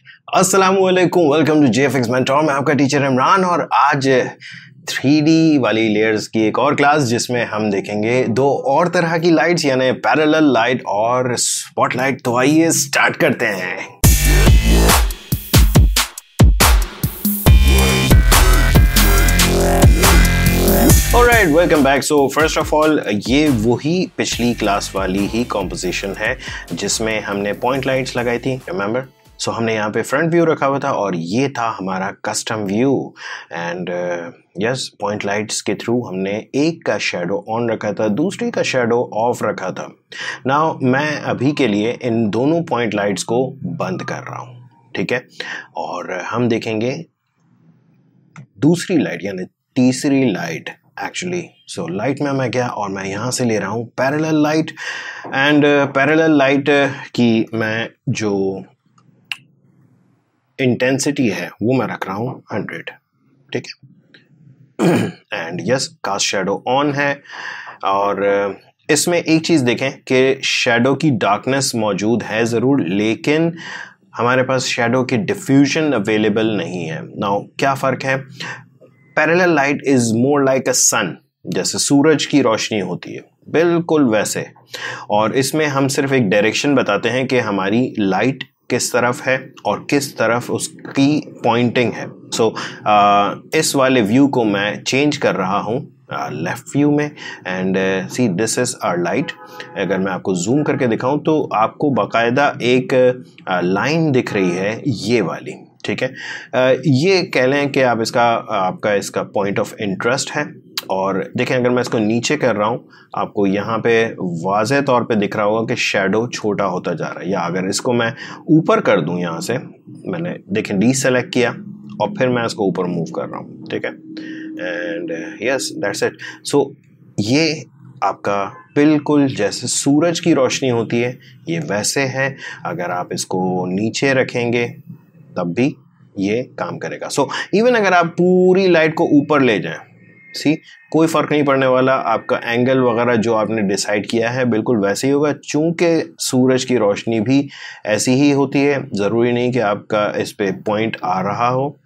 अस्सलामुअलैकुम, welcome to JFX mentor. मैं आपका टीचर इमरान और आज 3D वाली लेयर्स की एक और क्लास जिसमें हम देखेंगे दो और तरह की लाइट्स यानी पैरेलल लाइट और स्पॉटलाइट। तो आइए स्टार्ट करते हैं। Alright, welcome back. So first of all ये वही पिछली क्लास वाली ही कॉम्पोजिशन है जिसमें हमने पॉइंट लाइट्स लगाई थी, रिमेंबर। सो हमने यहाँ पे फ्रंट व्यू रखा हुआ था और ये था हमारा custom view and yes, point lights के थ्रू हमने एक का शेडो ऑन रखा था, दूसरी का शेडो ऑफ रखा था। नाउ मैं अभी के लिए इन दोनों पॉइंट लाइट्स को बंद कर रहा हूँ, ठीक है। और हम देखेंगे दूसरी लाइट यानी तीसरी लाइट एक्चुअली। सो लाइट में मैं क्या, और मैं यहाँ से ले रहा हूँ parallel light and parallel light की मैं जो इंटेंसिटी है वो मैं रख रहा हूँ 100, ठीक है। And yes, cast shadow on है और इसमें एक चीज़ देखें कि शेडो की डार्कनेस मौजूद है ज़रूर, लेकिन हमारे पास शेडो की डिफ्यूजन अवेलेबल नहीं है। नाउ क्या फ़र्क है? Parallel light is more like a sun, जैसे सूरज की रोशनी होती है बिल्कुल वैसे, और इसमें हम सिर्फ एक डायरेक्शन बताते हैं कि हमारी लाइट किस तरफ है और किस तरफ उसकी पॉइंटिंग है। सो इस वाले व्यू को मैं चेंज कर रहा हूँ लेफ्ट व्यू में and see this is our light. अगर मैं आपको जूम करके दिखाऊं तो आपको बाकायदा एक लाइन दिख रही है, ये वाली, ठीक है। ये कह लें कि आप आपका इसका पॉइंट ऑफ इंटरेस्ट है। और देखें, अगर मैं इसको नीचे कर रहा हूँ आपको यहाँ पे वाज़ेह तौर पे दिख रहा होगा कि शेडो छोटा होता जा रहा है। या अगर इसको मैं ऊपर कर दूँ, यहाँ से मैंने देखें डी सेलेक्ट किया और फिर मैं इसको ऊपर मूव कर रहा हूँ, ठीक है। And yes, that's it. So ये आपका बिल्कुल जैसे सूरज की रोशनी होती है ये वैसे है। अगर आप इसको नीचे रखेंगे तब भी ये काम करेगा। सो इवन अगर आप पूरी लाइट को ऊपर ले जाएं, सी कोई फ़र्क नहीं पड़ने वाला। आपका एंगल वगैरह जो आपने डिसाइड किया है बिल्कुल वैसे ही होगा, चूँकि सूरज की रोशनी भी ऐसी ही होती है। ज़रूरी नहीं कि आपका इस पे पॉइंट आ रहा हो,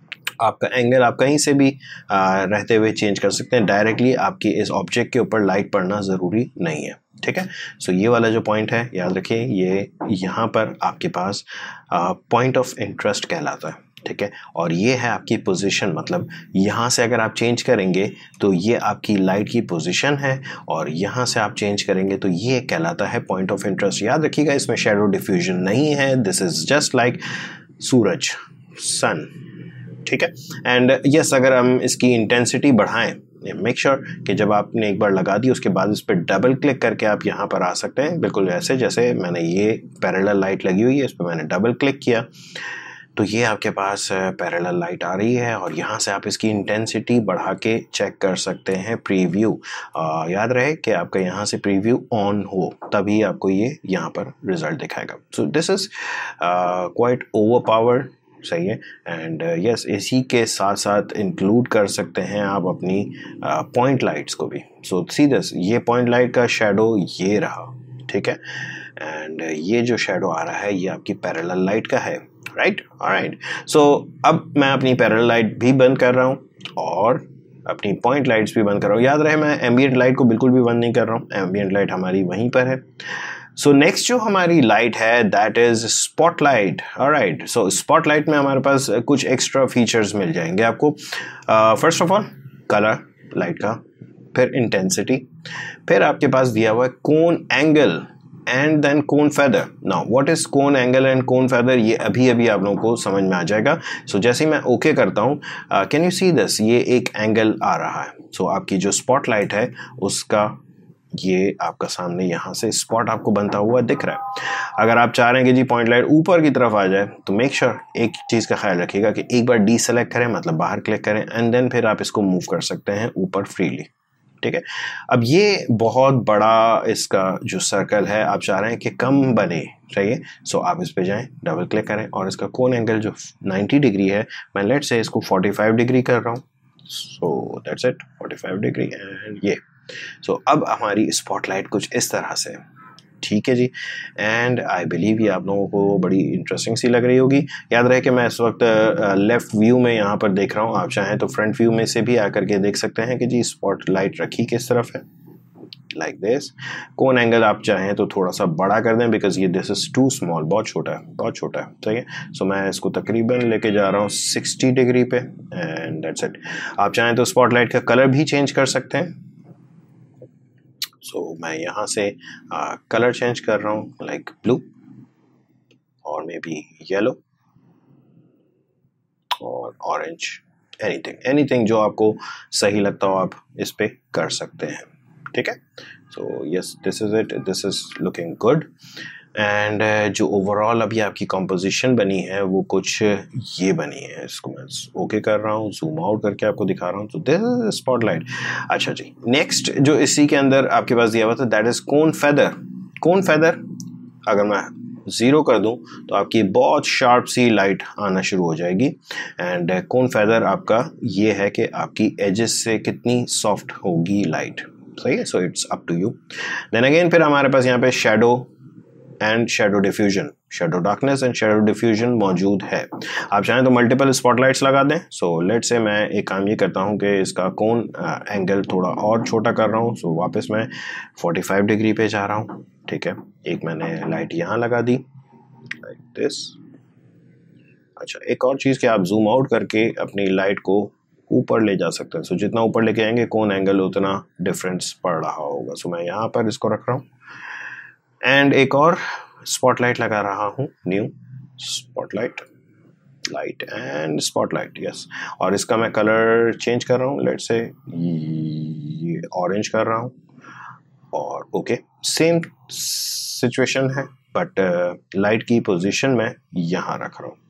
आपका एंगल आप कहीं से भी रहते हुए चेंज कर सकते हैं। डायरेक्टली आपकी इस ऑब्जेक्ट के ऊपर लाइट पड़ना ज़रूरी नहीं है, ठीक है। सो ये वाला जो पॉइंट है याद रखिए, ये यहाँ पर आपके पास पॉइंट ऑफ इंटरेस्ट कहलाता है, ठीक है। और ये है आपकी पोजीशन, मतलब यहाँ से अगर आप चेंज करेंगे तो ये आपकी लाइट की पोजीशन है और यहाँ से आप चेंज करेंगे तो ये कहलाता है पॉइंट ऑफ इंटरेस्ट। याद रखिएगा, इसमें शेडो डिफ्यूजन नहीं है। दिस इज जस्ट लाइक सूरज, सन, ठीक है। एंड यस, अगर हम इसकी इंटेंसिटी बढ़ाएं, मेक श्योर कि जब आपने एक बार लगा दी उसके बाद इस पर डबल क्लिक करके आप यहाँ पर आ सकते हैं, बिल्कुल ऐसे जैसे मैंने ये पैरेलल लाइट लगी हुई है, इस पर मैंने डबल क्लिक किया तो ये आपके पास पैरेलल लाइट आ रही है और यहाँ से आप इसकी इंटेंसिटी बढ़ा के चेक कर सकते हैं। प्रीव्यू, याद रहे कि आपका यहाँ से प्रीव्यू ऑन हो तभी आपको ये यहाँ पर रिजल्ट दिखाएगा। So this is quite overpowered, सही है। एंड यस, इसी के साथ साथ इंक्लूड कर सकते हैं आप अपनी पॉइंट लाइट्स को भी। सो सी दिस, ये पॉइंट लाइट का शेडो ये रहा, ठीक है। एंड ये जो शेडो आ रहा है ये आपकी पैरेलल लाइट का है, राइट। ऑलराइट, सो अब मैं अपनी पैरेलल लाइट भी बंद कर रहा हूँ और अपनी पॉइंट लाइट्स भी बंद कर रहा हूँ। याद रहे, मैं एम्बिएंट लाइट को बिल्कुल भी बंद नहीं कर रहा हूँ, एम्बिएंट लाइट हमारी वहीं पर है। सो नेक्स्ट जो हमारी लाइट है that is spotlight. Alright, so spotlight में हमारे पास कुछ एक्स्ट्रा फीचर्स मिल जाएंगे आपको। First of all colour light का, फिर इंटेंसिटी, फिर आपके पास दिया हुआ है cone angle and then cone feather. Now what is cone angle and cone feather, ये अभी अभी आप लोगों को समझ में आ जाएगा। सो जैसे ही मैं ओके करता हूँ, कैन यू सी दिस, ये एक एंगल आ रहा है। सो आपकी जो स्पॉटलाइट है उसका ये आपका सामने यहाँ से स्पॉट आपको बनता हुआ दिख रहा है। अगर आप चाह रहे हैं कि जी पॉइंट लाइट ऊपर की तरफ आ जाए तो मेक श्योर एक चीज़ का ख्याल रखिएगा कि एक बार डी सेलेक्ट करें, मतलब बाहर क्लिक करें एंड देन फिर आप इसको मूव कर सकते हैं ऊपर फ्रीली, ठीक है। अब ये बहुत बड़ा इसका जो सर्कल है आप चाह रहे हैं कि कम बने, सही है। सो आप इस पे जाएं, डबल क्लिक करें और इसका कोन एंगल जो 90 डिग्री है, मैं लेट से इसको 45 डिग्री कर रहा हूँ। So that's it, 45 degree and ये। सो अब हमारी स्पॉटलाइट कुछ इस तरह से, ठीक है जी। एंड आई बिलीव ये आप लोगों को बड़ी इंटरेस्टिंग सी लग रही होगी। याद रहे कि मैं इस वक्त लेफ़्ट व्यू में यहाँ पर देख रहा हूँ, आप चाहें तो फ्रंट व्यू में से भी आकर के देख सकते हैं कि जी स्पॉटलाइट रखी किस तरफ है, लाइक दिस। कोन एंगल आप चाहें तो थोड़ा सा बड़ा कर दें, बिकॉज ये दिस इज़ टू स्मॉल, बहुत छोटा है, बहुत छोटा है, सही है। सो मैं इसको तकरीबन लेके जा रहा हूँ 60 डिग्री पे, एंड दैट्स इट। आप चाहें तो स्पॉटलाइट का कलर भी चेंज कर सकते हैं। सो मैं यहाँ से कलर चेंज कर रहा हूँ, लाइक ब्लू और मे बी येलो और ऑरेंज, एनीथिंग जो आपको सही लगता हो आप इस पे कर सकते हैं, ठीक है। So yes, this is it, this is looking good. And जो ओवरऑल अभी आपकी कंपोजिशन बनी है वो कुछ ये बनी है। इसको मैं ओके कर रहा हूँ, जूम आउट करके आपको दिखा रहा हूँ। तो दिस इज स्पॉटलाइट। अच्छा जी, नेक्स्ट जो इसी के अंदर आपके पास दिया हुआ था that is cone feather. Cone feather अगर मैं 0 कर दूं तो आपकी बहुत शार्प सी लाइट आना शुरू हो जाएगी। एंड कोन फेदर आपका ये है कि आपकी एजेस से कितनी सॉफ्ट होगी लाइट, सही है। So it's up to you. Then again फिर हमारे पास यहाँ पे shadow and shadow diffusion, shadow darkness and shadow diffusion मौजूद है। आप चाहें तो मल्टीपल स्पॉटलाइट्स लगा दें। सो लेट से मैं एक काम ये करता हूँ कि इसका कोन एंगल थोड़ा और छोटा कर रहा हूँ। सो वापस मैं 45 डिग्री पे जा रहा हूँ, ठीक है। एक मैंने लाइट यहाँ लगा दी, लाइक दिस। अच्छा, एक और चीज़ कि आप जूम आउट करके अपनी लाइट को ऊपर ले जा सकते हैं। सो जितना ऊपर लेके आएंगे कोन एंगल उतना डिफरेंस पड़ रहा होगा। सो मैं यहाँ पर इसको रख रहा हूँ एंड एक और स्पॉटलाइट लगा रहा हूँ, new spotlight, light and spotlight, yes. और इसका मैं कलर चेंज कर रहा हूँ, लेट से ये ऑरेंज कर रहा हूँ और ओके, सेम सिचुएशन है बट लाइट की पोजीशन मैं यहाँ रख रहा हूँ।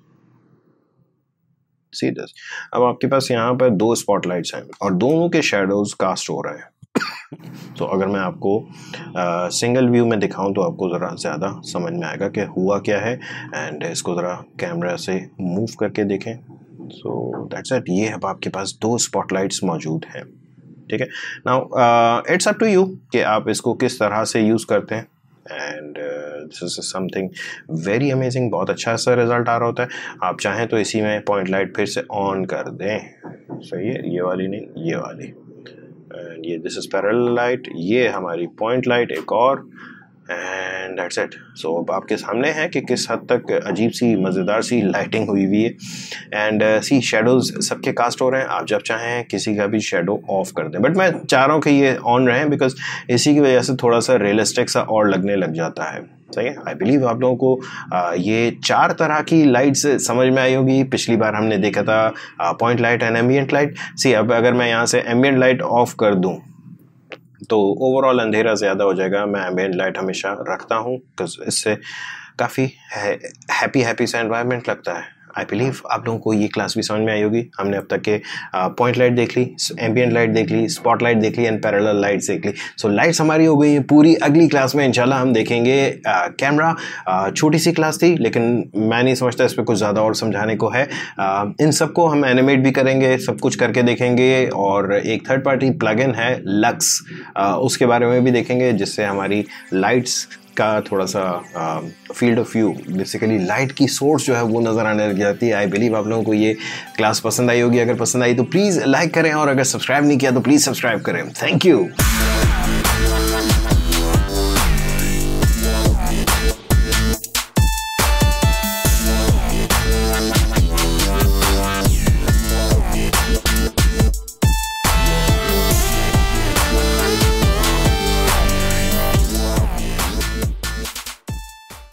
See this. अब आपके पास यहाँ पर 2 स्पॉटलाइट्स हैं और दोनों के शैडोज कास्ट हो रहे हैं। तो अगर मैं आपको सिंगल व्यू में दिखाऊं तो आपको ज़रा ज़्यादा समझ में आएगा कि हुआ क्या है। एंड इसको ज़रा कैमरा से मूव करके देखें। So that's it. ये अब आपके पास 2 स्पॉटलाइट्स मौजूद हैं, ठीक है। Now it's up to you कि आप इसको किस तरह से यूज़ करते हैं। And this is something very amazing, बहुत अच्छा सा रिजल्ट आ रहा होता है। आप चाहें तो इसी में पॉइंट लाइट फिर से ऑन कर दें, सही है। ये वाली नहीं, ये वाली। एंड ये दिस इज पैरेलल लाइट, ये हमारी पॉइंट लाइट एक और, एंड दैट्स इट। सो अब आपके सामने है कि किस हद तक अजीब सी मज़ेदार सी लाइटिंग हुई हुई है। एंड सी शेडोज़ सबके कास्ट हो रहे हैं। आप जब चाहें किसी का भी शेडो ऑफ कर दें, बट मैं चाह रहा हूँ कि ये ऑन रहें बिकॉज इसी की वजह से थोड़ा सा रियलिस्टिक सा और लगने लग जाता है, सही है। आई बिलीव आप लोगों को ये 4 तरह की लाइट्स समझ में आई होगी। पिछली बार हमने देखा था point light and ambient light. See अब अगर मैं यहाँ से एम्बिएंट लाइट ऑफ कर दूँ तो ओवरऑल अंधेरा ज़्यादा हो जाएगा। मैं एम्बिएंट लाइट हमेशा रखता हूँ बिकॉज इससे काफ़ी हैप्पी सा एनवायरनमेंट लगता है। आई बिलीव आप लोगों को ये क्लास भी समझ में आई होगी। हमने अब तक के पॉइंट लाइट देख ली, एम्बिएंट लाइट देख ली, स्पॉट लाइट देख ली एंड पैरेलल लाइट्स देख ली। सो लाइट्स हमारी हो गई है पूरी। अगली क्लास में इंशाल्लाह हम देखेंगे कैमरा। छोटी सी क्लास थी लेकिन मैं नहीं समझता इस पर कुछ ज़्यादा और समझाने को है। इन सबको हम एनिमेट भी करेंगे, सब कुछ करके देखेंगे। और एक थर्ड पार्टी प्लगइन है लक्स, उसके बारे में भी देखेंगे जिससे हमारी लाइट्स का थोड़ा सा field of view, basically light की सोर्स जो है वो नज़र आने लग जाती है। आई बिलीव आप लोगों को ये क्लास पसंद आई होगी। अगर पसंद आई तो प्लीज़ लाइक करें और अगर सब्सक्राइब नहीं किया तो प्लीज़ सब्सक्राइब करें। Thank you.